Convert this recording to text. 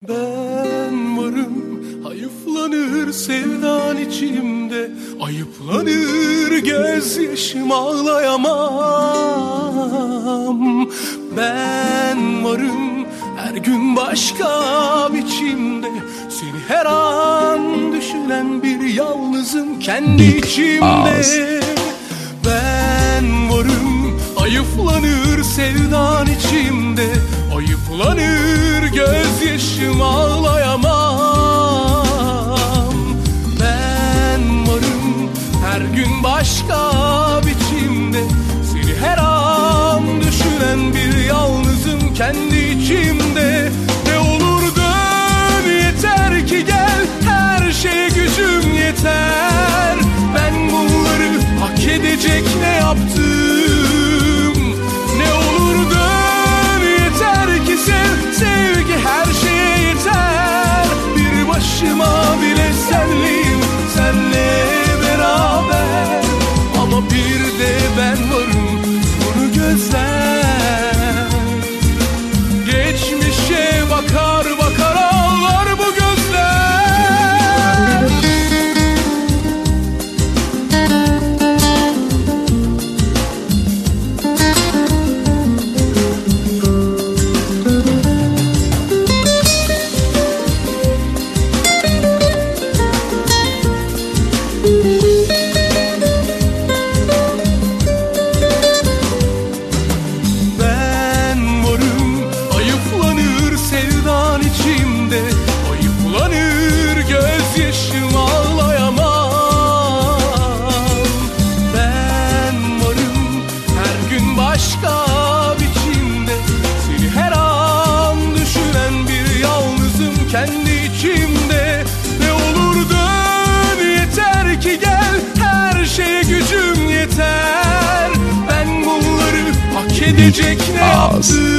Ben varım, hayıflanır sevdan içimde, ayıplanır gözyaşım ağlayamam. Ben varım, her gün başka biçimde, seni her an düşünen bir yalnızım kendi içimde. Ben varım, ayıflanır sevdan içimde, ayıplanır gözyaşım ağlayamam. Ben varım, her gün başka biçimde, seni her an düşünen bir yalnızım kendi içimde. Ne olur dön, yeter ki gel, her şeye gücüm yeter. Ben bunları hak edecek ne yaptım? Ne olur dön, yeter ki sev, sevgi her şeye yeter. Bir başıma bile senleyim, senle beraber. Ama bir de ben varım, bunu gözler. Geçmişe bakar bakar ağlar bu gözler. Ben varım, ayıplanır sevdan içimde, ayıplanır gözyaşım ağlayamam. Ben varım, her gün başka biçimde, seni her an düşünen bir yalnızım kendi içimde. Ne olur dön, yeter ki gel, her şeye gücüm yeter. Ben bunları hak edecek ne yaptım?